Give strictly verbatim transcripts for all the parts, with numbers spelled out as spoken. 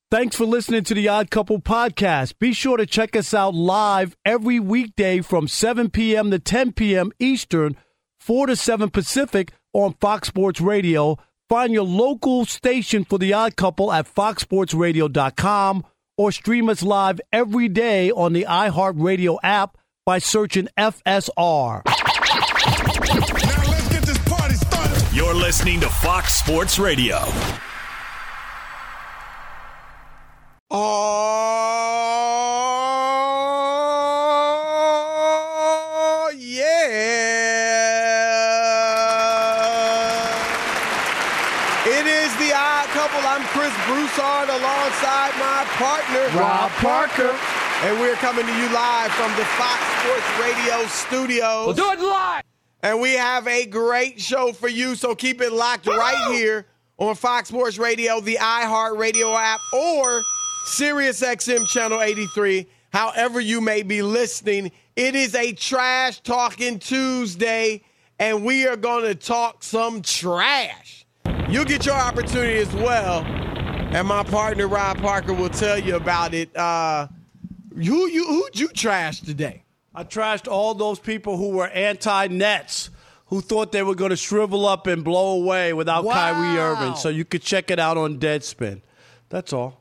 Thanks for listening to the Odd Couple podcast. Be sure to check us out live every weekday from seven p.m. to ten p.m. Eastern, four to seven Pacific on Fox Sports Radio. Find your local station for the Odd Couple at fox sports radio dot com or stream us live every day on the iHeartRadio app by searching F S R. Now let's get this party started. You're listening to Fox Sports Radio. Oh, yeah. It is the Odd Couple. I'm Chris Broussard alongside my partner, Rob Parker. And we're coming to you live from the Fox Sports Radio studios. We'll do it live. And we have a great show for you, so keep it locked right here on Fox Sports Radio, the iHeartRadio app, or Sirius X M Channel eighty-three, however you may be listening. It is a Trash Talking Tuesday, and we are going to talk some trash. You'll get your opportunity as well, and my partner, Rob Parker, will tell you about it. Uh, who you, who'd you trash today? I trashed all those people who were anti-Nets, who thought they were going to shrivel up and blow away without Wow. Kyrie Irving. So you could check it out on Deadspin. That's all.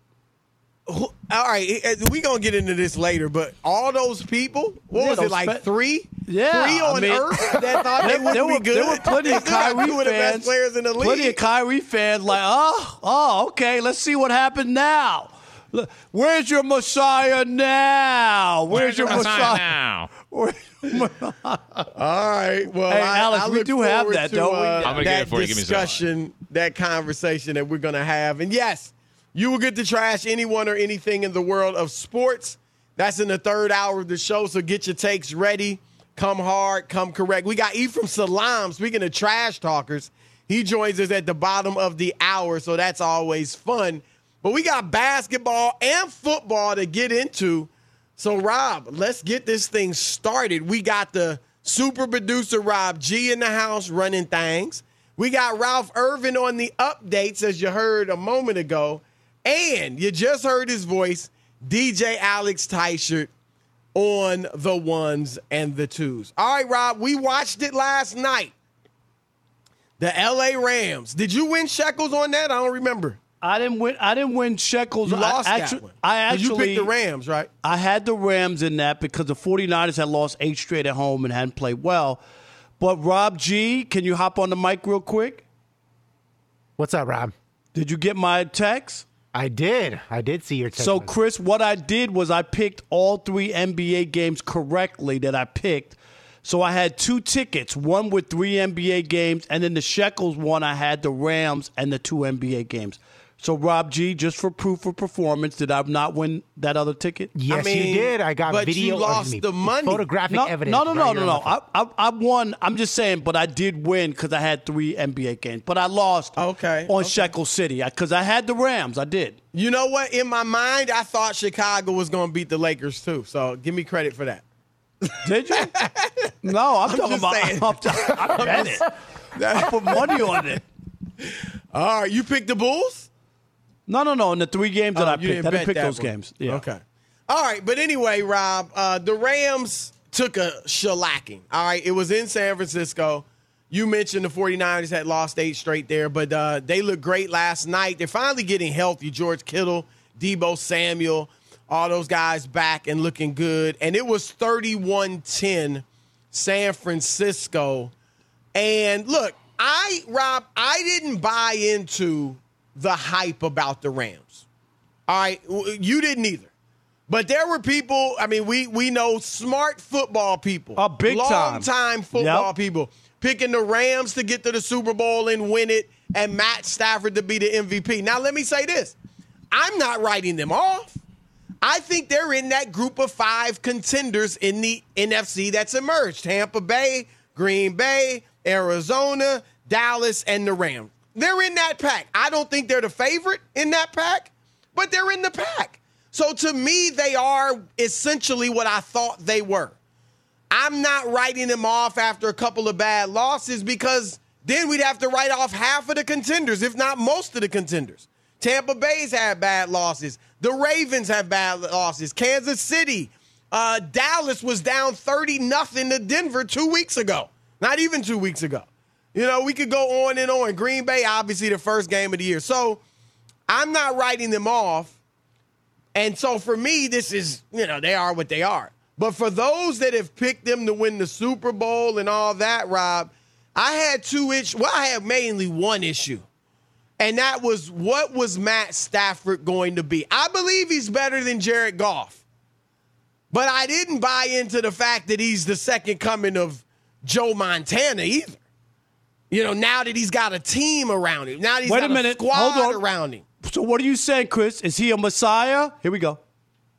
Who- All right, we're going to get into this later, but all those people, what Yeah, was it, those like spe- three? Yeah, Three on I mean- Earth that thought they There, wouldn't there be were, good? there were plenty of They got Kyrie two of the best fans. players in the league. Plenty of Kyrie fans like, oh, oh, okay, let's see what happened now. Look, where's your Messiah now? Where's, your Messiah, now? Where's your Messiah? All right. Well, Hey, I, Alex, I we look do have forward that, to, don't we? uh, I'm gonna get that it for you. Give me some. discussion, that conversation that we're going to have. And yes, you will get to trash anyone or anything in the world of sports. That's in the third hour of the show, so get your takes ready. Come hard, come correct. We got Ephraim Salam, speaking of trash talkers. He joins us at the bottom of the hour, so that's always fun. But we got basketball and football to get into. So, Rob, let's get this thing started. We got the super producer, Rob G, in the house running things. We got Ralph Irvin on the updates, as you heard a moment ago. And you just heard his voice, D J Alex Teichert on the ones and the twos. All right, Rob, we watched it last night. The L A Rams. Did you win shekels on that? I don't remember. I didn't win. I didn't win shekels. You lost I, that actually, one. I 'Cause actually you picked the Rams, right? I had the Rams in that because the 49ers had lost eight straight at home and hadn't played well. But Rob G, can you hop on the mic real quick? What's up, Rob? Did you get my text? I did. I did see your text. So, message. Chris, what I did was I picked all three N B A games correctly that I picked. So I had two tickets, one with three N B A games, and then the shekels one, I had the Rams and the two N B A games. So, Rob G, just for proof of performance, did I not win that other ticket? Yes, I mean, you did. I got but video. you of lost me, the money. Photographic No, evidence. no, no, no, right no, here no. on the phone. I, I, I won. I'm just saying, but I did win because I had three N B A games. But I lost Okay, on okay. Shekel City because I had the Rams. I did. You know what? In my mind, I thought Chicago was going to beat the Lakers, too. So give me credit for that. Did you? No, I'm, I'm talking just about. saying. I'm t- I bet it. I put money on it. All right, you picked the Bulls? No, no, no. In the three games that Oh, I you picked, didn't I didn't bet pick that those one. games. Yeah. Okay. All right, but anyway, Rob, uh, the Rams took a shellacking. All right, it was in San Francisco. You mentioned the 49ers had lost eight straight there, but uh, they looked great last night. They're finally getting healthy. George Kittle, Deebo Samuel, all those guys back and looking good. And it was thirty-one ten San Francisco. And look, I, Rob, I didn't buy into the hype about the Rams. All right, you didn't either. But there were people, I mean, we we know smart football people. Oh, big time. Long-time football Yep. people. Picking the Rams to get to the Super Bowl and win it, and Matt Stafford to be the M V P. Now, let me say this. I'm not writing them off. I think they're in that group of five contenders in the N F C that's emerged. Tampa Bay, Green Bay, Arizona, Dallas, and the Rams. They're in that pack. I don't think they're the favorite in that pack, but they're in the pack. So to me, they are essentially what I thought they were. I'm not writing them off after a couple of bad losses because then we'd have to write off half of the contenders, if not most of the contenders. Tampa Bay's had bad losses. The Ravens have bad losses. Kansas City, uh, Dallas was down thirty nothing to Denver two weeks ago. Not even two weeks ago. You know, we could go on and on. Green Bay, obviously, the first game of the year. So I'm not writing them off. And so for me, this is, you know, they are what they are. But for those that have picked them to win the Super Bowl and all that, Rob, I had two issues. Well, I had mainly one issue. And that was, what was Matt Stafford going to be? I believe he's better than Jared Goff. But I didn't buy into the fact that he's the second coming of Joe Montana either. You know, now that he's got a team around him. Now that he's Wait got a minute. a squad Hold on. around him. So what are you saying, Chris? Is he a Messiah? Here we go.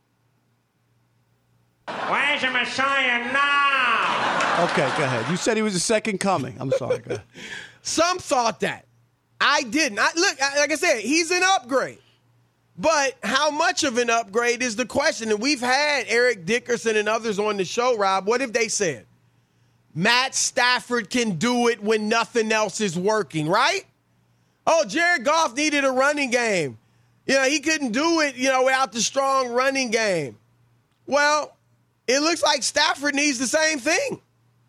Where's the Messiah now? Okay, go ahead. You said he was the second coming. I'm sorry. Go ahead. Some thought that. I didn't. I, look, I, like I said, he's an upgrade. But how much of an upgrade is the question? And we've had Eric Dickerson and others on the show, Rob. What have they said? Matt Stafford can do it when nothing else is working, right? Oh, Jared Goff needed a running game. You know, he couldn't do it, you know, without the strong running game. Well, it looks like Stafford needs the same thing.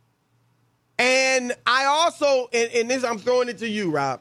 And I also, and, and this, I'm throwing it to you, Rob.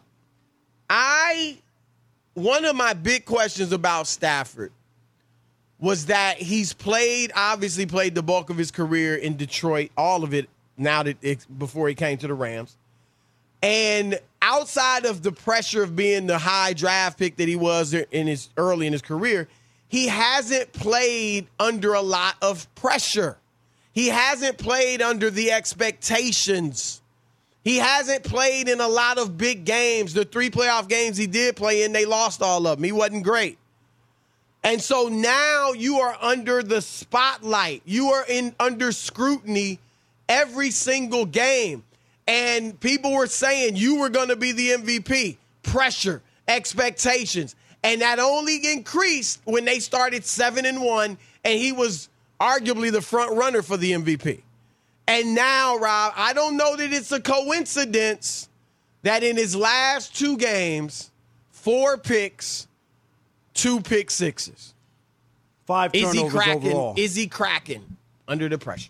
I, one of my big questions about Stafford was that he's played, obviously played the bulk of his career in Detroit, all of it now that it, before he came to the Rams. And outside of the pressure of being the high draft pick that he was in his early in his career, he hasn't played under a lot of pressure. He hasn't played under the expectations. He hasn't played in a lot of big games. The three playoff games he did play in, they lost all of them. He wasn't great. And so now you are under the spotlight. You are in under scrutiny every single game. And people were saying you were going to be the M V P. Pressure, expectations. And that only increased when they started seven and one, and he was arguably the front runner for the M V P. And now, Rob, I don't know that it's a coincidence that in his last two games, four picks, two pick sixes. Five Is turnovers he cracking? overall. Is he cracking under the pressure?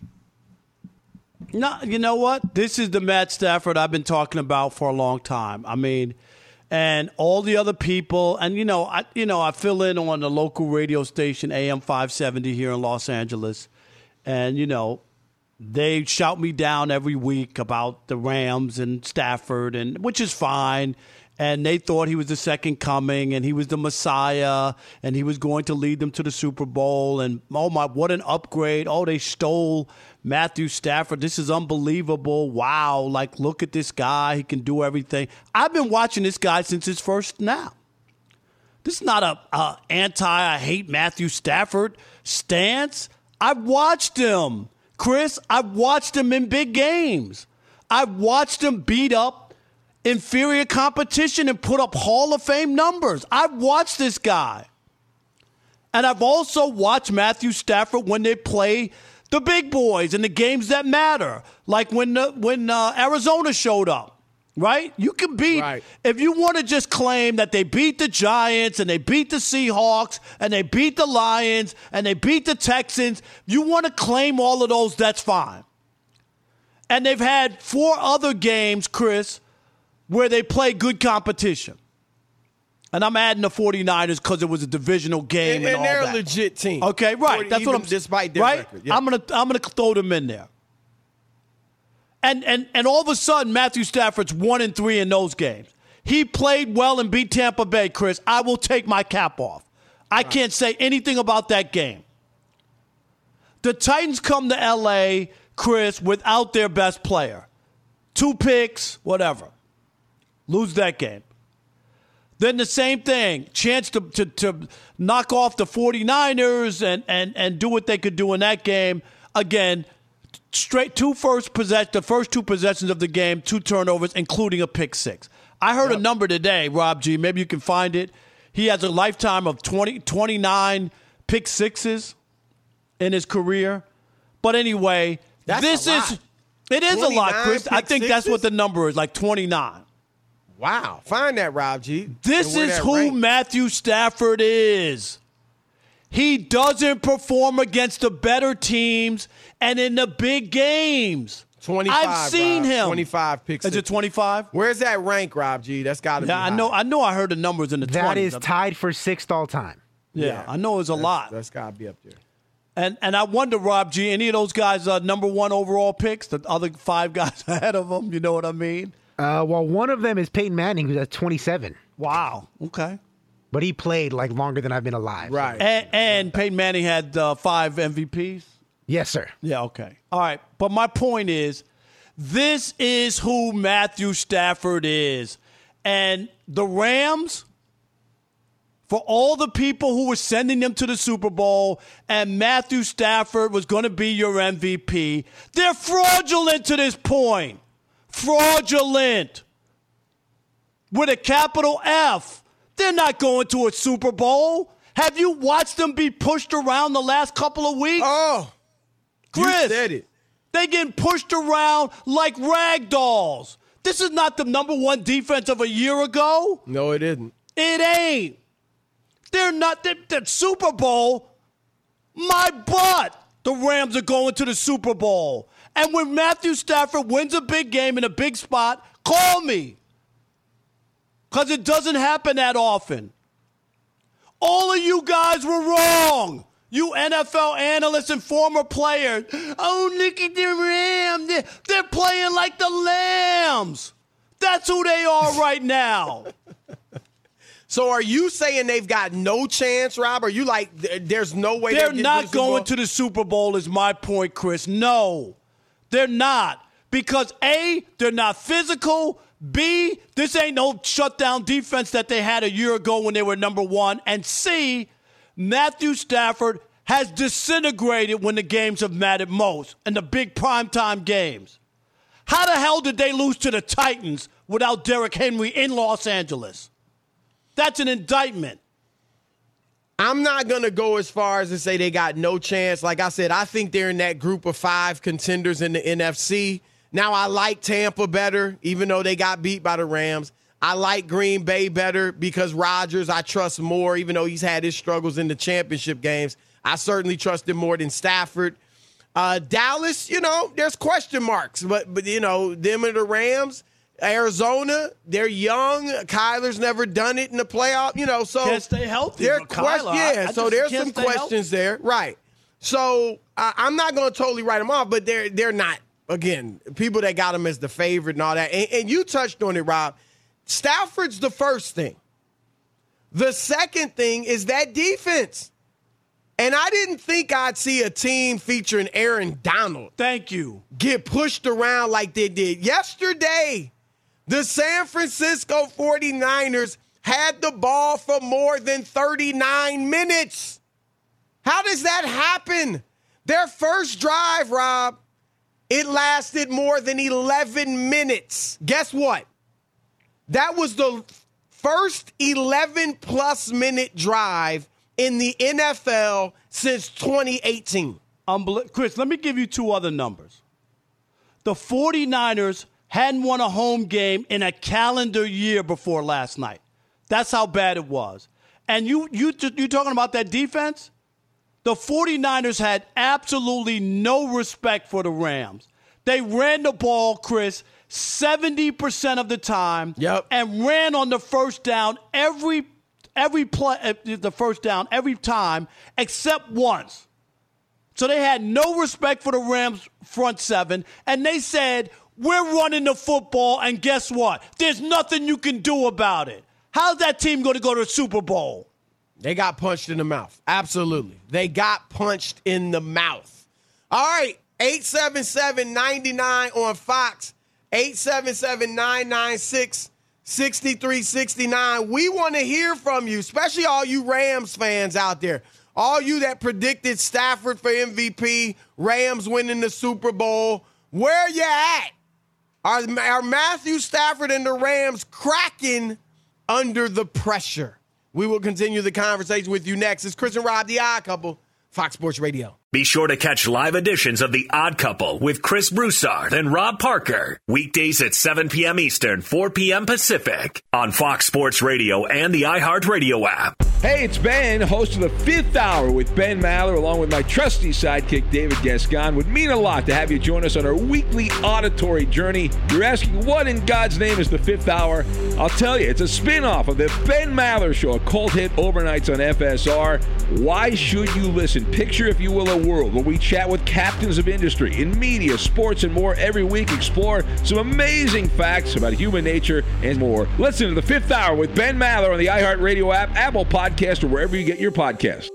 No, you know what? This is the Matt Stafford I've been talking about for a long time. I mean, and all the other people, and you know, I you know, I fill in on the local radio station A M five seventy here in Los Angeles, and you know, they shout me down every week about the Rams and Stafford, and which is fine. And they thought he was the second coming, and he was the Messiah, and he was going to lead them to the Super Bowl. And, oh, my, what an upgrade. Oh, they stole Matthew Stafford. This is unbelievable. Wow, like, look at this guy. He can do everything. I've been watching this guy since his first snap. This is not a, a anti-I-hate Matthew Stafford stance. I've watched him. Chris, I've watched him in big games. I've watched him beat up inferior competition and put up Hall of Fame numbers. I've watched this guy. And I've also watched Matthew Stafford when they play the big boys in the games that matter, like when uh, when uh, Arizona showed up, right? You can beat, right. If you want to just claim that they beat the Giants and they beat the Seahawks and they beat the Lions and they beat the Texans, you want to claim all of those, that's fine. And they've had four other games, Chris, where they play good competition. And I'm adding the 49ers because it was a divisional game And, and, and all they're that. a legit team. Okay, right. forty, That's what even I'm despite their right? record. Yeah. I'm gonna I'm gonna throw them in there. And and and all of a sudden, Matthew Stafford's one and three in those games. He played well and beat Tampa Bay, Chris. I will take my cap off. I right. can't say anything about that game. The Titans come to L A, Chris, without their best player. Two picks, whatever. Lose that game. Then the same thing, chance to, to, to knock off the 49ers and, and, and do what they could do in that game. Again, straight two first possess the first two possessions of the game, two turnovers, including a pick six. I heard yep. a number today, Rob G. Maybe you can find it. He has a lifetime of twenty, twenty-nine pick sixes in his career. But anyway, that's this a is lot. it is a lot, Chris. I think sixes? that's what the number is, like twenty-nine. Wow. Find that, Rob G. This And where is that who rank. Matthew Stafford is. He doesn't perform against the better teams and in the big games. twenty-five, I've seen Rob. him. twenty-five picks. Is it twenty-five? Where's that rank, Rob G? That's got to be Yeah, I high. know. I know. I heard the numbers in the That twenties. is tied for sixth all time. Yeah, Yeah. I know it's a That's- lot. That's got to be up there. And and I wonder, Rob G, any of those guys uh, number one overall picks? The other five guys ahead of them. You know what I mean? Uh, well, one of them is Peyton Manning, who's at twenty-seven. Wow. Okay. But he played like longer than I've been alive. Right. And, and Peyton Manning had uh, five M V Ps. Yes, sir. Yeah, okay. All right. But my point is, this is who Matthew Stafford is. And the Rams, for all the people who were sending them to the Super Bowl and Matthew Stafford was going to be your M V P, they're fraudulent to this point. Fraudulent. With a capital F. They're not going to a Super Bowl. Have you watched them be pushed around the last couple of weeks? Oh, Chris, you said it. they getting pushed around like rag dolls. This is not the number one defense of a year ago. No, it isn't. It ain't. They're not. They're, they're Super Bowl. My butt. The Rams are going to the Super Bowl. And when Matthew Stafford wins a big game in a big spot, call me. Because it doesn't happen that often. All of you guys were wrong. You N F L analysts and former players. Oh, look at the Rams. They're, they're playing like the Lambs. That's who they are right now. So are you saying they've got no chance, Rob? Are you like, th- there's no way They're they'll get not to the Super Bowl? going to the Super Bowl is my point, Chris. No, they're not. Because A, they're not physical. B, this ain't no shutdown defense that they had a year ago when they were number one. And C, Matthew Stafford has disintegrated when the games have mattered most, in the big primetime games. How the hell did they lose to the Titans without Derrick Henry in Los Angeles? That's an indictment. I'm not going to go as far as to say they got no chance. Like I said, I think they're in that group of five contenders in the N F C. Now, I like Tampa better, even though they got beat by the Rams. I like Green Bay better because Rodgers I trust more, even though he's had his struggles in the championship games. I certainly trust him more than Stafford. Uh, Dallas, you know, there's question marks. But, but you know, them and the Rams, Arizona, they're young. Kyler's never done it in the playoff, you know. So Can't stay healthy. there are for Kyler. quest- yeah, I- I so just there's can't some stay questions healthy. there. Right. So I I'm not going to totally write them off, but they're they're not. Again, people that got him as the favorite and all that. And, and you touched on it, Rob. Stafford's the first thing. The second thing is that defense. And I didn't think I'd see a team featuring Aaron Donald Thank you. get pushed around like they did yesterday. The San Francisco forty-niners had the ball for more than thirty-nine minutes. How does that happen? Their first drive, Rob, it lasted more than eleven minutes. Guess what? That was the first eleven-plus minute drive in the N F L since twenty eighteen. Unbel- Chris, let me give you two other numbers. The forty-niners hadn't won a home game in a calendar year before last night. That's how bad it was. And you you you talking about that defense? The forty-niners had absolutely no respect for the Rams. They ran the ball, Chris, seventy percent of the time. Yep. And ran on the first down every every play uh, the first down every time except once. So they had no respect for the Rams front seven, and they said, we're running the football, and guess what? There's nothing you can do about it. How's that team going to go to the Super Bowl? They got punched in the mouth. Absolutely. They got punched in the mouth. All right. eight seven seven, nine nine on Fox. eight seven seven, nine nine six, six three six nine. We want to hear from you, especially all you Rams fans out there. All you that predicted Stafford for M V P, Rams winning the Super Bowl. Where you at? Are, are Matthew Stafford and the Rams cracking under the pressure? We will continue the conversation with you next. It's Chris and Rob, the Odd Couple, Fox Sports Radio. Be sure to catch live editions of The Odd Couple with Chris Broussard and Rob Parker. Weekdays at seven p.m. Eastern, four p.m. Pacific on Fox Sports Radio and the iHeartRadio app. Hey, it's Ben, host of The Fifth Hour with Ben Maller, along with my trusty sidekick, David Gascon. Would mean a lot to have you join us on our weekly auditory journey. You're asking, what in God's name is The Fifth Hour? I'll tell you, it's a spin-off of The Ben Maller Show, a cult hit overnights on F S R. Why should you listen? Picture, if you will, a world where we chat with captains of industry in media, sports, and more every week. Explore some amazing facts about human nature and more. Listen to The Fifth Hour with Ben Maller on the iHeartRadio app, Apple Podcast, or wherever you get your podcasts.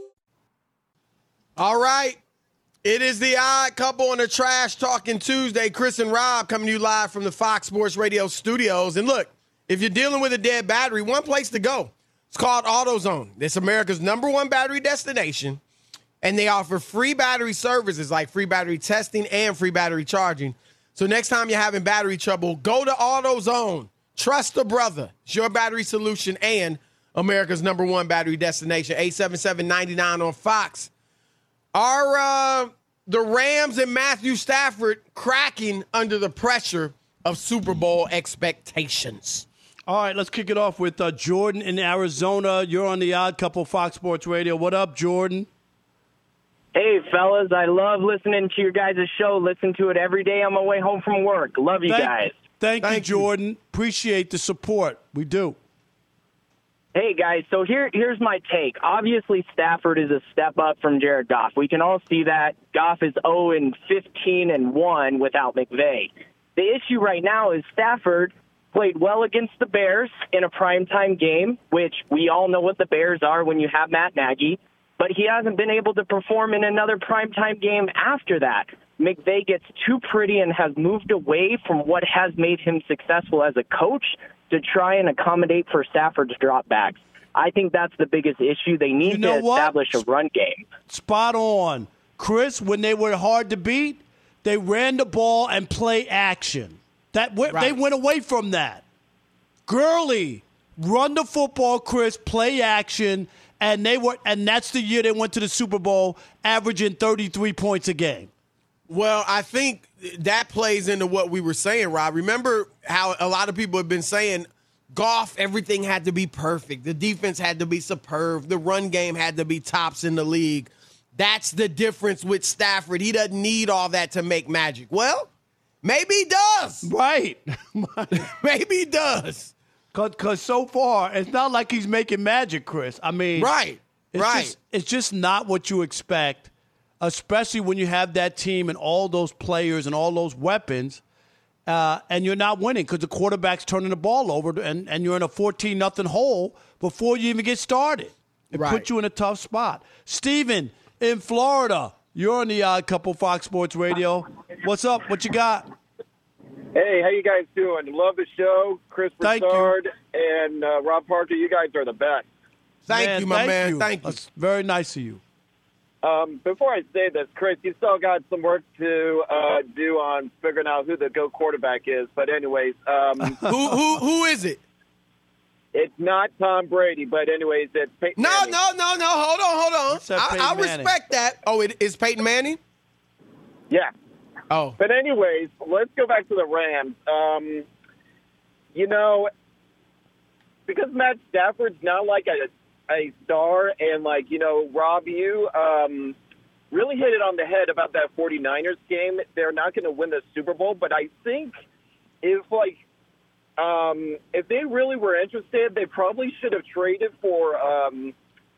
All right. It is the Odd Couple on the Trash Talking Tuesday. Chris and Rob coming to you live from the Fox Sports Radio studios. And look, if you're dealing with a dead battery, one place to go. It's called AutoZone. It's America's number one battery destination. And they offer free battery services like free battery testing and free battery charging. So next time you're having battery trouble, go to AutoZone. Trust a brother. It's your battery solution and America's number one battery destination. eight seven seven, nine nine on Fox. Are uh, the Rams and Matthew Stafford cracking under the pressure of Super Bowl expectations? All right, let's kick it off with uh, Jordan in Arizona. You're on the Odd Couple Fox Sports Radio. What up, Jordan? Hey, fellas, I love listening to your guys' show. Listen to it every day on my way home from work. Love you thank, guys. Thank, Thank you, you. Jordan. Appreciate the support. We do. Hey, guys, so here, here's my take. Obviously, Stafford is a step up from Jared Goff. We can all see that. Goff is oh and fifteen and one without McVay. The issue right now is Stafford played well against the Bears in a primetime game, which we all know what the Bears are when you have Matt Nagy, but he hasn't been able to perform in another primetime game after that. McVay gets too pretty and has moved away from what has made him successful as a coach to try and accommodate for Stafford's dropbacks. I think that's the biggest issue. They need You know to what? establish a run game. Spot on. Chris, when they were hard to beat, they ran the ball and play action. That went, They Right. went away from that. Gurley, run the football, Chris, play action, and they were, and that's the year they went to the Super Bowl, averaging thirty-three points a game. Well, I think that plays into what we were saying, Rob. Remember how a lot of people have been saying Goff, everything had to be perfect. The defense had to be superb. The run game had to be tops in the league. That's the difference with Stafford. He doesn't need all that to make magic. Well, maybe he does. Right. Maybe he does. Because so far, it's not like he's making magic, Chris. I mean, Right. It's right. Just, it's just not what you expect, especially when you have that team and all those players and all those weapons, uh, and you're not winning because the quarterback's turning the ball over, and, and you're in a fourteen nothing hole before you even get started. It Right. puts you in a tough spot. Steven in Florida, you're on the Odd Couple Fox Sports Radio. What's up? What you got? Hey, how you guys doing? Love the show. Chris Thank you. Broussard and uh, Rob Parker, you guys are the best. Thank you, my thank man. you. Thank you. That's very nice of you. Um, before I say this, Chris, you still got some work to uh, do on figuring out who the GOAT quarterback is. But anyways, um, who, who, who is it? it's not Tom Brady. But anyways, it's Peyton No, Manning. no, no, no. Hold on, hold on. said I, Peyton I Manning. respect that. Oh, it is Peyton Manning? Yeah. Oh. But anyways, let's go back to the Rams. Um, you know, because Matt Stafford's not like a a star, and like, you know, Rob, you um, really hit it on the head about that 49ers game. They're not going to win the Super Bowl, but I think if like um, if they really were interested, they probably should have traded for um,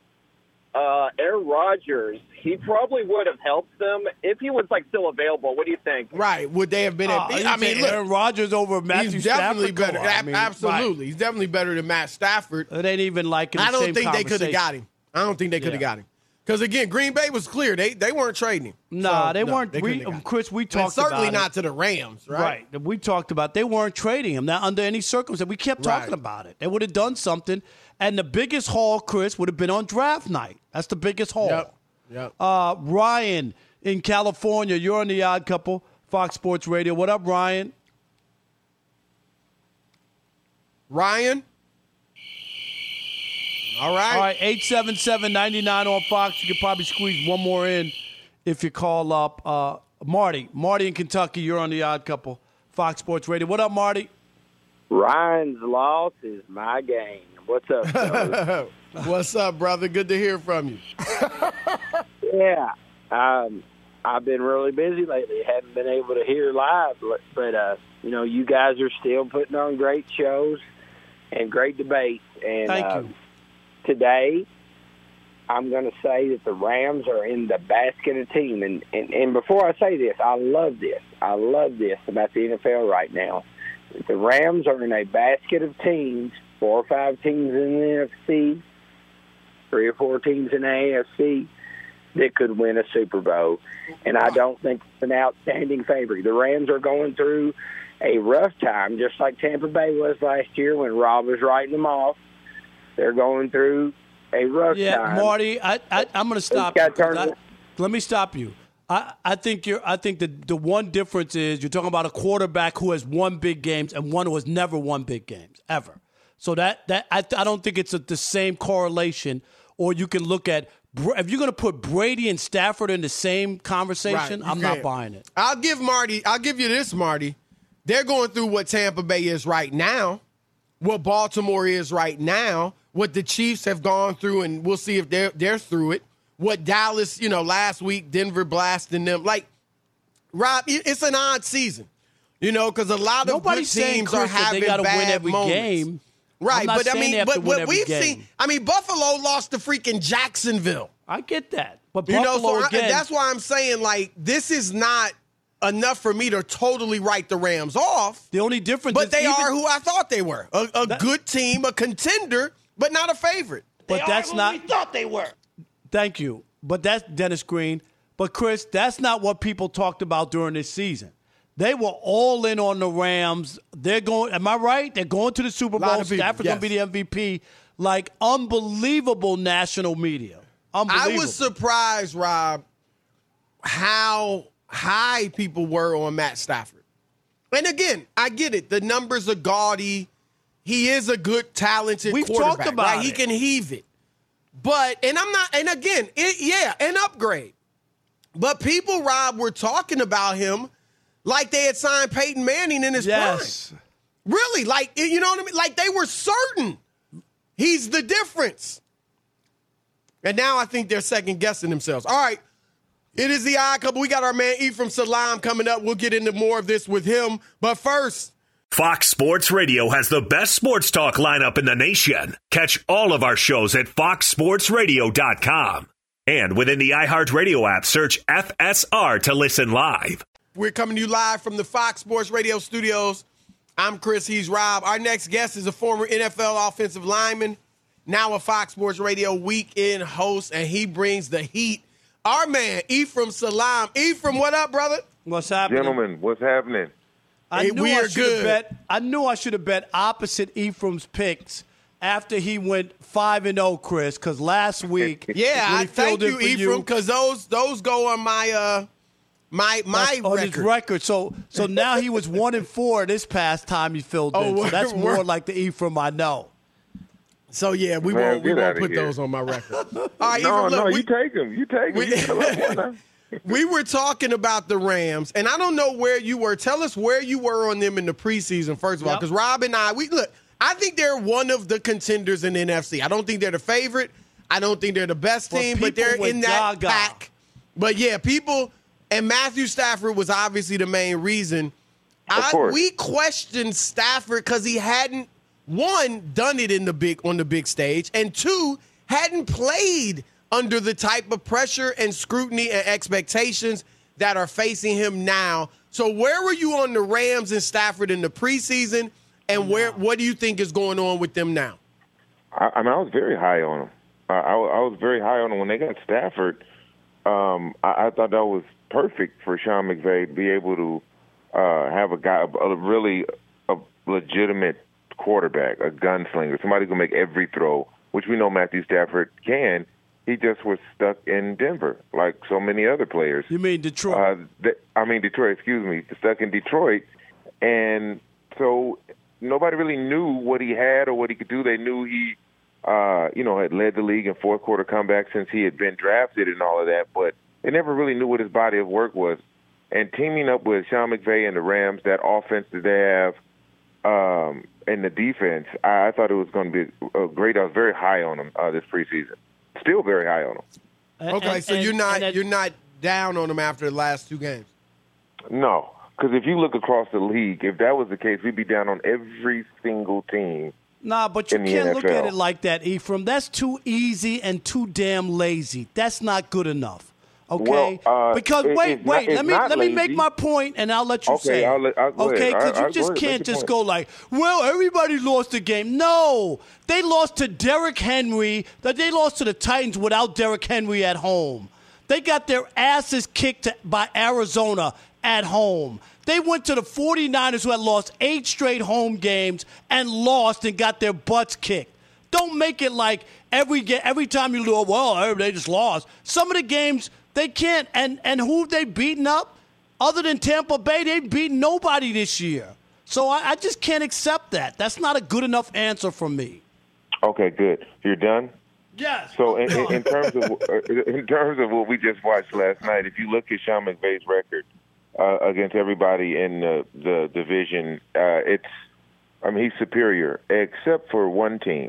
uh, Aaron Rodgers. He probably would have helped them if he was like still available. What do you think? Right. Would they have been Uh, at you I mean, say look, Aaron Rodgers over Matthew he's definitely Stafford? better. Come on, I Ab- mean, absolutely. right. He's definitely better than Matt Stafford. It ain't even like in the I don't same think they could have conversation. got him. I don't think they could have Yeah. got him. Because, again, Green Bay was clear. They they weren't trading him. Nah, So, they no, weren't. they we, couldn't have got him. Chris, we And talked certainly about not it. to the Rams, right? Right. We talked about they weren't trading him. Now, under any circumstance, we kept talking Right. about it. They would have done something. And the biggest haul, Chris, would have been on draft night. That's the biggest haul. Yep. Yep. Uh, Ryan in California, you're on the Odd Couple, Fox Sports Radio. What up, Ryan? Ryan? All right. All right, eight seven seven, nine nine on Fox. You could probably squeeze one more in if you call up uh, Marty. Marty in Kentucky, you're on the Odd Couple, Fox Sports Radio. What up, Marty? Ryan's loss is my game. What's up, fellas? What's up, brother? Good to hear from you. Yeah. Um, I've been really busy lately. Haven't been able to hear live, but, uh, you know, you guys are still putting on great shows and great debates. And Thank uh, you. Today, I'm going to say that the Rams are in the basket of team. And, and, and before I say this, I love this. I love this about the N F L right now. The Rams are in a basket of teams, four or five teams in the N F C, three or four teams in the A F C, that could win a Super Bowl. And I don't think it's an outstanding favorite. The Rams are going through a rough time, just like Tampa Bay was last year when Rob was writing them off. They're going through a rough Yeah, time. Marty, I, I, I'm going to stop It's you. got turned- 'cause I- let me stop you. I, I think you're. I think the the one difference is you're talking about a quarterback who has won big games and one who has never won big games ever. So that that I, I don't think it's a, the same correlation. Or you can look at if you're going to put Brady and Stafford in the same conversation. Right, I'm you not can't. buying it. I'll give Marty, I'll give you this, Marty. They're going through what Tampa Bay is right now, what Baltimore is right now, what the Chiefs have gone through, and we'll see if they're they're through it. What Dallas, you know, last week, Denver blasting them. Like, Rob, it- it's an odd season, you know, because a lot of Nobody's good saying, teams Chris, are that they having gotta bad win every moments. game. Right, I'm not but I saying they mean, have but to win what every we've game. seen, I mean, Buffalo lost to freaking Jacksonville. I get that, but You know, Buffalo so I, again. that's why I'm saying, like, this is not enough for me to totally write the Rams off. The only difference But is they even- are who I thought they were. A, a That- good team, a contender, but not a favorite. But that's not. thought they were. Thank you. But that's Dennis Green. But, Chris, that's not what people talked about during this season. They were all in on the Rams. They're going, am I right? They're going to the Super Lot Bowl. of people, Stafford's going to be the yes. M V P. Like, unbelievable national media. Unbelievable. I was surprised, Rob, how high people were on Matt Stafford. And again, I get it. The numbers are gaudy. He is a good, talented We've quarterback. talked about right? He it. can heave it. But, and I'm not, and again, it, yeah, an upgrade. But people, Rob, were talking about him like they had signed Peyton Manning in his Yes. prime. Really, like, you know what I mean? Like they were certain he's the difference. And now I think they're second guessing themselves. All right. It is the Odd Couple. We got our man Ephraim Salam coming up. We'll get into more of this with him. But first, Fox Sports Radio has the best sports talk lineup in the nation. Catch all of our shows at fox sports radio dot com. And within the iHeartRadio app, search F S R to listen live. we're coming to you live from the Fox Sports Radio studios. I'm Chris. He's Rob. Our next guest is a former N F L offensive lineman, now a Fox Sports Radio weekend host, and he brings the heat. Our man, Ephraim Salam. Ephraim, what up, brother? What's happening? Gentlemen, what's happening? I Hey, knew we I are should have good. bet. I knew I should have bet opposite Ephraim's picks after he went five and zero, Chris. Because last week, Yeah, when I he thank filled in you, for Ephraim, because those those go on my uh my my That's on record. his record. So so now he was one and four this past time he filled Oh, in. So we're- that's more we're- like the Ephraim I know. So yeah, we Man, won't we get won't outta put here. those on my record. All right, No, Ephraim, look, no, we, you take them. You take them. we- You fill up one now. we were talking about the Rams, and I don't know where you were. Tell us where you were on them in the preseason, first of all, Yep. because Rob and I, we look. I think they're one of the contenders in the N F C. I don't think they're the favorite. I don't think they're the best But team, but people they're went in that gaga. pack. But yeah, people and Matthew Stafford was obviously the main reason. Of I, course. we questioned Stafford because he hadn't one done it in the big on the big stage, and two hadn't played under the type of pressure and scrutiny and expectations that are facing him now. So where were you on the Rams and Stafford in the preseason, and where what do you think is going on with them now? I, I mean, I was very high on them. I, I, I was very high on them when they got Stafford. Um, I, I thought that was perfect for Sean McVay to be able to uh, have a guy, a really a legitimate quarterback, a gunslinger, somebody who can make every throw, which we know Matthew Stafford can. He just was stuck in Denver, like so many other players. You mean Detroit? Uh, th- I mean Detroit, excuse me, stuck in Detroit. And so nobody really knew what he had or what he could do. They knew he, uh, you know, had led the league in fourth quarter comebacks since he had been drafted and all of that. But they never really knew what his body of work was. And teaming up with Sean McVay and the Rams, that offense that they have, um, and the defense, I, I thought it was going to be a great. I was very high on them uh, this preseason. Still very high on them. Okay, and, so and, you're not and, you're not down on them after the last two games. No, because if you look across the league, if that was the case, we'd be down on every single team. Nah, but you in the can't N F L. look at it like that, Ephraim. That's too easy and too damn lazy. That's not good enough. Okay, well, uh, because it, wait, wait. Not, let me let lazy. me make my point, and I'll let you okay, say. I'll let, I'll, go okay, because you just ahead, can't just point. go like, well, everybody lost the game. No, they lost to Derrick Henry. That they lost to the Titans without Derrick Henry at home. They got their asses kicked by Arizona at home. They went to the 49ers, who had lost eight straight home games and lost and got their butts kicked. Don't make it like every ga- every time you lose, well, they just lost. Some of the games they can't. And, and who have they beaten up? Other than Tampa Bay, they've beaten nobody this year. So I, I just can't accept that. That's not a good enough answer from me. Okay, good. You're done? Yes. So in, in, in terms of in terms of what we just watched last night, if you look at Sean McVay's record uh, against everybody in the, the division, uh, it's I mean he's superior except for one team.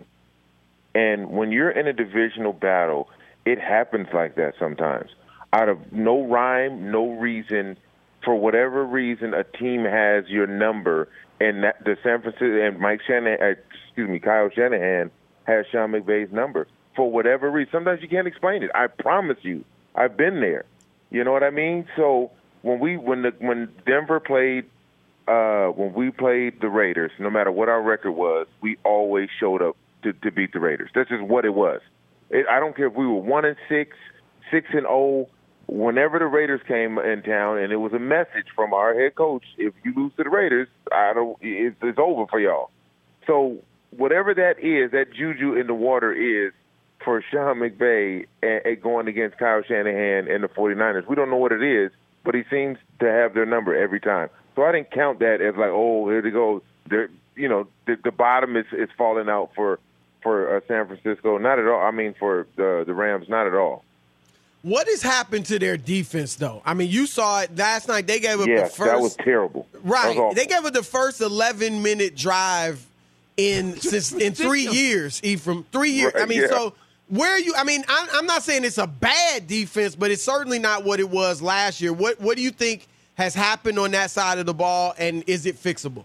And when you're in a divisional battle, it happens like that sometimes. Out of no rhyme, no reason, for whatever reason, a team has your number, and that, the San Francisco and Mike Shanahan, uh, excuse me, Kyle Shanahan has Sean McVay's number for whatever reason. Sometimes you can't explain it. I promise you, I've been there. You know what I mean? So when we when the when Denver played, uh, when we played the Raiders, no matter what our record was, we always showed up to, to beat the Raiders. That's just what it was. It, I don't care if we were one and six, six and zero. Whenever the Raiders came in town, and it was a message from our head coach: if you lose to the Raiders, I don't. It's, it's over for y'all. So whatever that is, that juju in the water is for Sean McVay and, and going against Kyle Shanahan and the 49ers. We don't know what it is, but he seems to have their number every time. So I didn't count that as like, oh, here they go. They're, you know, the, the bottom is, is falling out for for uh, San Francisco. Not at all. I mean, for the the Rams, not at all. What has happened to their defense, though? I mean, you saw it last night. They gave up yes, the first. that was terrible. Right. Was they gave up the first eleven minute drive in since in three years, Ephraim. Three years. Right, I mean, yeah. so where are you? I mean, I'm, I'm not saying it's a bad defense, but it's certainly not what it was last year. What What do you think has happened on that side of the ball, and is it fixable?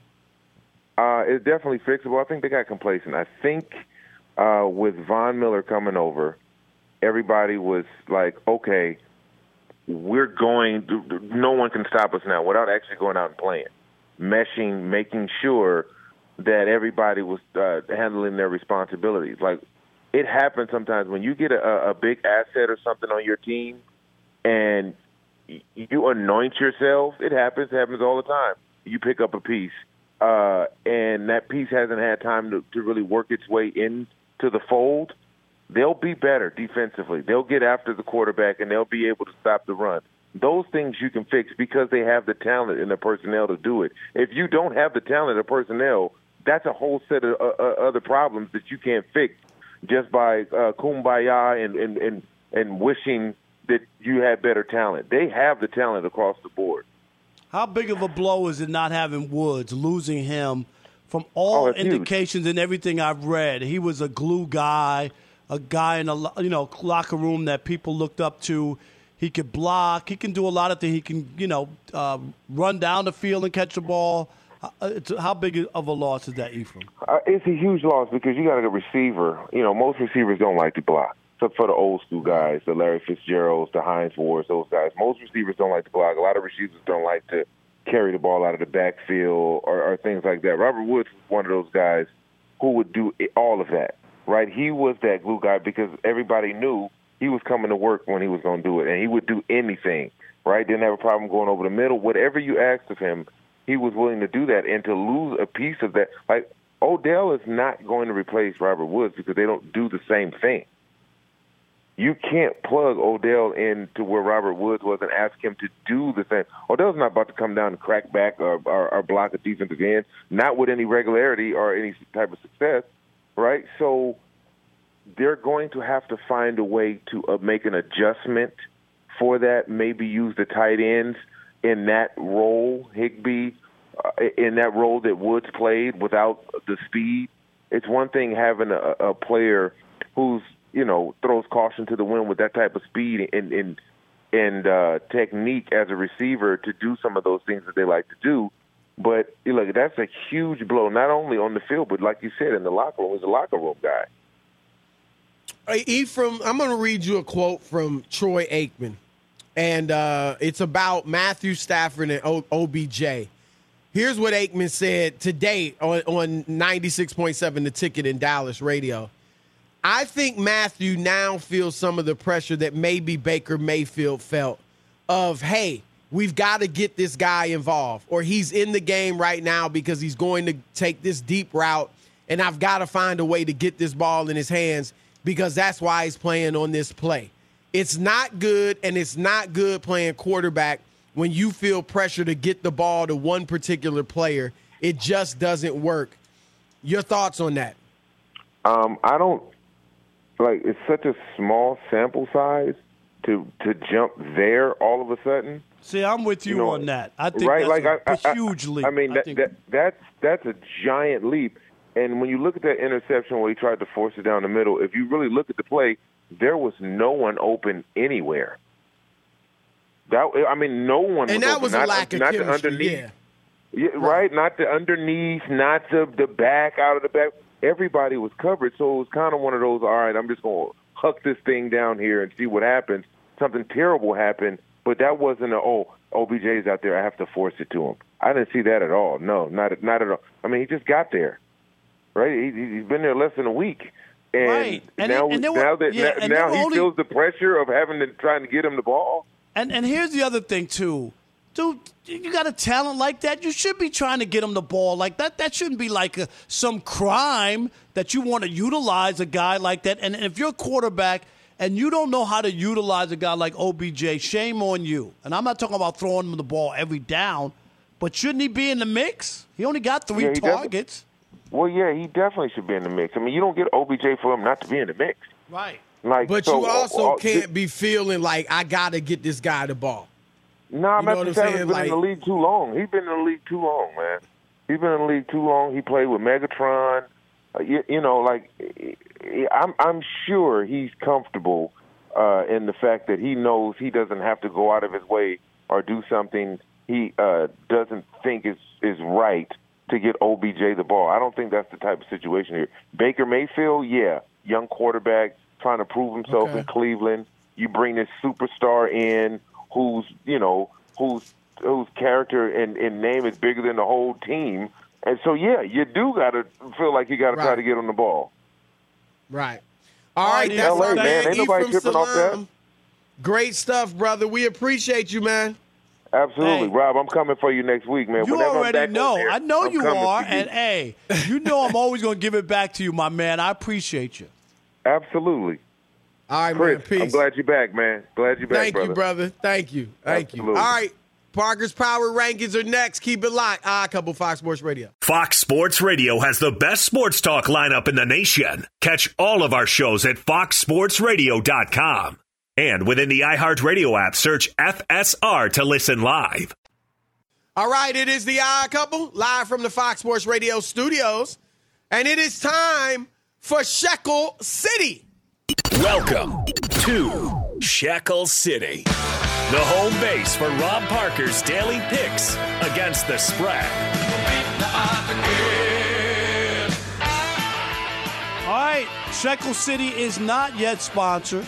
Uh, it's definitely fixable. I think they got complacent. I think uh, with Von Miller coming over, everybody was like, okay, we're going – no one can stop us now without actually going out and playing, meshing, making sure that everybody was uh, handling their responsibilities. Like, it happens sometimes when you get a, a big asset or something on your team and you anoint yourself. It happens. It happens all the time. You pick up a piece, uh, and that piece hasn't had time to, to really work its way into the fold. They'll be better defensively. They'll get after the quarterback, and they'll be able to stop the run. Those things you can fix because they have the talent and the personnel to do it. If you don't have the talent or personnel, that's a whole set of uh, other problems that you can't fix just by uh, kumbaya and, and, and, and wishing that you had better talent. They have the talent across the board. How big of a blow is it not having Woods, losing him from all Oh, indications huge. and everything I've read? He was a glue guy, a guy in a lo- you know locker room that people looked up to. He could block. He can do a lot of things. He can, you know, uh, run down the field and catch the ball. Uh, it's, how big of a loss is that, Ephraim? Uh, it's a huge loss because you got a receiver. You know, most receivers don't like to block. Except for the old school guys, the Larry Fitzgeralds, the Hines Wards, those guys. Most receivers don't like to block. A lot of receivers don't like to carry the ball out of the backfield or, or things like that. Robert Woods was one of those guys who would do all of that, right? He was that glue guy because everybody knew he was coming to work when he was going to do it, and he would do anything, right? Didn't have a problem going over the middle. Whatever you asked of him, he was willing to do that. And to lose a piece of that, like Odell is not going to replace Robert Woods because they don't do the same thing. You can't plug Odell into where Robert Woods was and ask him to do the same. Odell's not about to come down and crack back or, or, or block a defensive end, not with any regularity or any type of success, right? So they're going to have to find a way to uh, make an adjustment for that, maybe use the tight ends in that role, Higbee, uh, in that role that Woods played without the speed. It's one thing having a, a player who's, you know, throws caution to the wind with that type of speed and and, and uh, technique as a receiver to do some of those things that they like to do. But, you know, that's a huge blow, not only on the field, but like you said, in the locker room. He's a locker room guy. Hey, Ephraim, I'm going to read you a quote from Troy Aikman, and uh, it's about Matthew Stafford and o- OBJ. Here's what Aikman said today on, on ninety-six point seven The Ticket in Dallas radio. I think Matthew now feels some of the pressure that maybe Baker Mayfield felt of, hey, we've got to get this guy involved, or he's in the game right now because he's going to take this deep route, and I've got to find a way to get this ball in his hands because that's why he's playing on this play. It's not good, and it's not good playing quarterback when you feel pressure to get the ball to one particular player. It just doesn't work. Your thoughts on that? Um, I don't like. It's such a small sample size to to jump there all of a sudden. See, I'm with you, you know, on that. I think right? that's like a, I, a huge leap. I mean, I that, think, that that's that's a giant leap. And when you look at that interception where he tried to force it down the middle, if you really look at the play, there was no one open anywhere. That I mean, no one. And was that open. was not, a lack of not chemistry. The underneath. Yeah. Yeah, right. Not the underneath, not the the back out of the back. Everybody was covered, so it was kind of one of those. All right, I'm just going to huck this thing down here and see what happens. Something terrible happened, but that wasn't a oh O B J's out there. I have to force it to him. I didn't see that at all. No, not not at all. I mean, he just got there, right? He, he's been there less than a week, and Right. And now it- and there were- now that yeah, now, and there now were he only- feels the pressure of having to trying to get him the ball. And and here's the other thing too, dude. You got a talent like that, you should be trying to get him the ball like that. That shouldn't be like a, some crime that you want to utilize a guy like that. And if you're a quarterback and you don't know how to utilize a guy like O B J, shame on you. And I'm not talking about throwing him the ball every down, but shouldn't he be in the mix? He only got three Yeah, he targets. Well, yeah, he definitely should be in the mix. I mean, you don't get O B J for him not to be in the mix. Right. Like, But so, you also uh, can't be feeling like I got to get this guy the ball. No, nah, You know what Matthew I'm Stafford's saying? been Like- in the league too long. He's been in the league too long, man. He's been in the league too long. He played with Megatron. Uh, you, you know, like I'm, I'm sure he's comfortable uh, in the fact that he knows he doesn't have to go out of his way or do something he uh, doesn't think is is right to get O B J the ball. I don't think that's the type of situation here. Baker Mayfield, yeah, young quarterback trying to prove himself Okay. in Cleveland. You bring this superstar in who's, you know, whose whose character and, and name is bigger than the whole team. And so, yeah, you do got to feel like you got to try Right. to get on the ball. Right. All right, Alrighty, that's L A, our man. man, Ain't nobody Ephraim tripping off that. Salam. Great stuff, brother. We appreciate you, man. Absolutely. Hey. Rob, I'm coming for you next week, man. You Whenever I'm already back on know. there, I know I'm you coming are. for you. And, hey, you know I'm always going to give it back to you, my man. I appreciate you. Absolutely. All right, Chris, man. Peace. I'm glad you're back, man. Glad you're back, Thank brother. you, brother. Thank you. Thank Absolutely. you. All right. Parker's Power Rankings are next. Keep it locked. Ah, couple Fox Sports Radio. Fox Sports Radio has the best sports talk lineup in the nation. Catch all of our shows at fox sports radio dot com. And within the iHeartRadio app, search F S R to listen live. All right, it is the Odd Couple, live from the Fox Sports Radio studios. And it is time for Shekel City. Welcome to Shekel City, the home base for Rob Parker's daily picks against the spread. All right, Shekel City is not yet sponsored.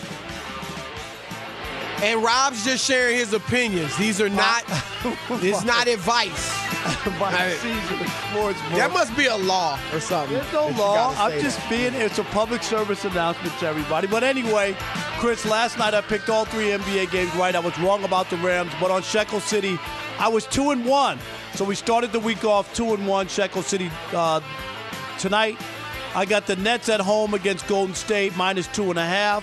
And Rob's just sharing his opinions. These are not, it's not advice. By season sports book. That must be a law or something. There's no that you law. gotta I'm say just that. being, it's a public service announcement to everybody. But anyway, Chris, last night I picked all three N B A games right. I was wrong about the Rams, but on Shekel City, I was two and one. So we started the week off two and one. Shekel City uh, tonight. I got the Nets at home against Golden State, minus two and a half.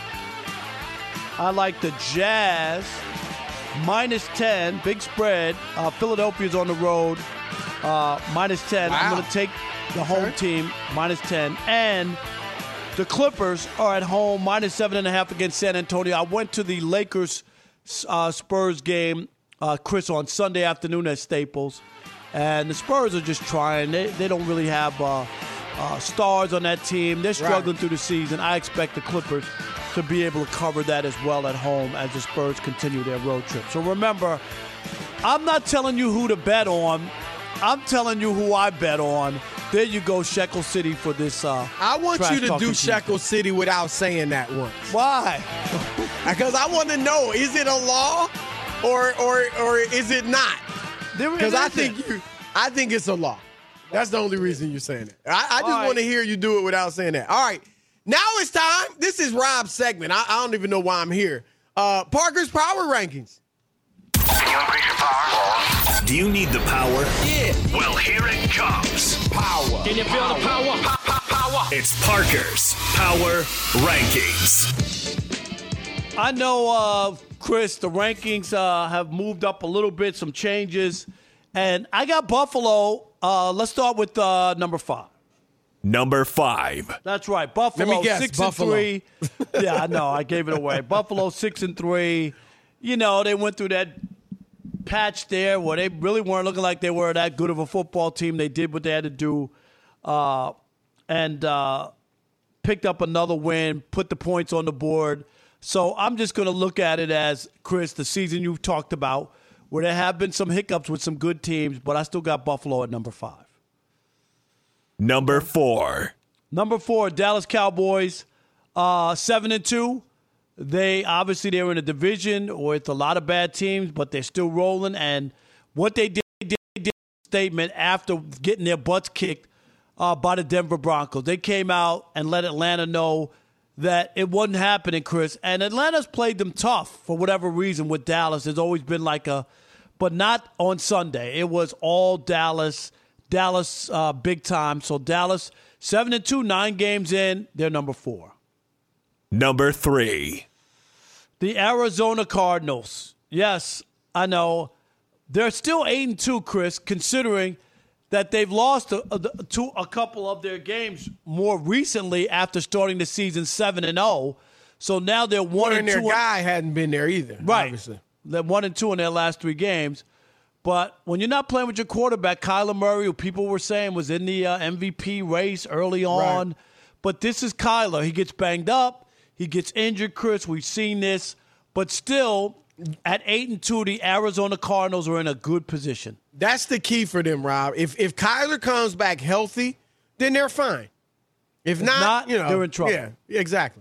I like the Jazz, minus ten, big spread. Uh, Philadelphia's on the road, uh, minus ten. I'm Wow. going to take the home team, minus ten. And the Clippers are at home, minus seven and a half against San Antonio. I went to the Lakers uh, Spurs game, uh, Chris, on Sunday afternoon at Staples. And the Spurs are just trying. They, they don't really have uh, uh, stars on that team. They're struggling Right. through the season. I expect the Clippers to be able to cover that as well at home as the Spurs continue their road trip. So remember, I'm not telling you who to bet on. I'm telling you who I bet on. There you go, Shekel City for this. Uh, I want trash you to talking do Tuesday. Shekel City without saying that once. Why? Because I want to know, is it a law or or or is it not? Because I think you, I think it's a law. That's the only reason you're saying it. I, I just right. want to hear you do it without saying that. All right, now it's time. This is Rob's segment. I, I don't even know why I'm here. Uh, Parker's Power Rankings. Do you need the power? Yeah. Well, here it comes. Power. Can you feel the power? Pop, pop, power. It's Parker's Power Rankings. I know, uh, Chris, the rankings uh, have moved up a little bit, some changes. And I got Buffalo. Uh, let's start with uh, number five. Number five. That's right. Buffalo, Let me guess, six Buffalo. and three. Yeah, I know. I gave it away. Buffalo, six and three. You know, they went through that patch there where they really weren't looking like they were that good of a football team. They did what they had to do uh, and uh, picked up another win, put the points on the board. So I'm just going to look at it as, Chris, the season you've talked about, where there have been some hiccups with some good teams, but I still got Buffalo at number five. Number four. Number four, Dallas Cowboys, uh, seven and two. They obviously they're in a division with a lot of bad teams, but they're still rolling. And what they did, they did a statement after getting their butts kicked uh, by the Denver Broncos. They came out and let Atlanta know that it wasn't happening, Chris. And Atlanta's played them tough for whatever reason with Dallas. There's always been like a, but not on Sunday. It was all Dallas, Dallas uh, big time. So Dallas seven and two, nine games in, they're number four. Number three. The Arizona Cardinals. Yes, I know. They're still eight and two, Chris, considering that they've lost a, a, to a couple of their games more recently after starting the season seven and zero. So now they're one One and and their two. guy hadn't been there either. Right. Obviously. They're one and two in their last three games. But when you're not playing with your quarterback, Kyler Murray, who people were saying was in the uh, M V P race early on, Right. but this is Kyler. He gets banged up. He gets injured, Chris. We've seen this. But still, at eight and two, the Arizona Cardinals are in a good position. That's the key for them, Rob. If if Kyler comes back healthy, then they're fine. If, If not, not, you know, they're in trouble. Yeah, exactly.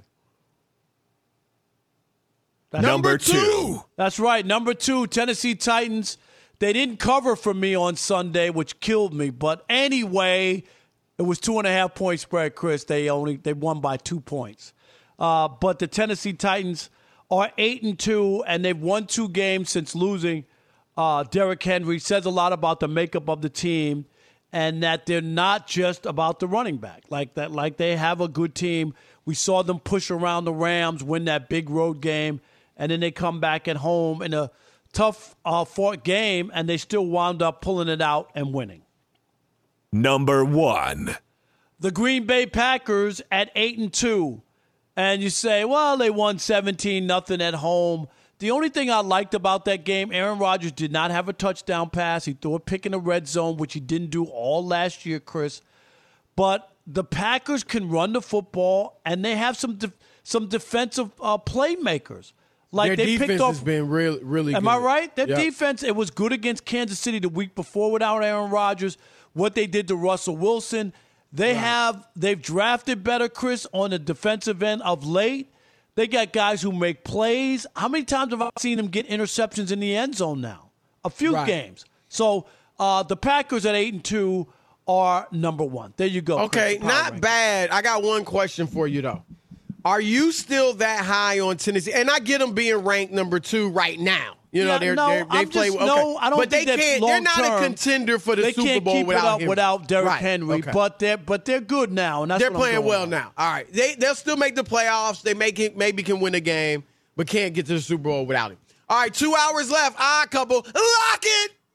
That's Number two. That's right. Number two, Tennessee Titans. They didn't cover for me on Sunday, which killed me. But anyway, it was two and a half point spread, Chris. They only they won by two points. Uh, but the Tennessee Titans are eight and two, and they've won two games since losing uh, Derrick Henry. Says a lot about the makeup of the team, and that they're not just about the running back. Like that, like they have a good team. We saw them push around the Rams, win that big road game, and then they come back at home in a tough uh, fought game, and they still wound up pulling it out and winning. Number one. The Green Bay Packers at eight and two. And you say, well, they won seventeen nothing at home. The only thing I liked about that game, Aaron Rodgers did not have a touchdown pass. He threw a pick in the red zone, which he didn't do all last year, Chris. But the Packers can run the football, and they have some de- some defensive uh, playmakers. Like Their they defense picked off, has been really, really Am good. I right? Their Yep. defense, it was good against Kansas City the week before without Aaron Rodgers. What they did to Russell Wilson. They right. have, they've drafted better, Chris, on the defensive end of late. They got guys who make plays. How many times have I seen them get interceptions in the end zone now? A few right. games. So uh, the Packers at eight and two are number one. There you go. Okay, not ranking. bad. I got one question for you, though. Are you still that high on Tennessee? And I get them being ranked number two right now. You know, yeah, they're, no, they're, they I'm play just, okay. No, I don't but think they that's can't. They're not long-term. a contender for the they Super can't Bowl keep without it up him. without Derrick right. Henry. Okay. But they're but they're good now, and that's they're what playing I'm going well on. now. All right, they they'll still make the playoffs. They make it, maybe can win a game, but can't get to the Super Bowl without him. All right, two hours left. Ah, couple, lock it.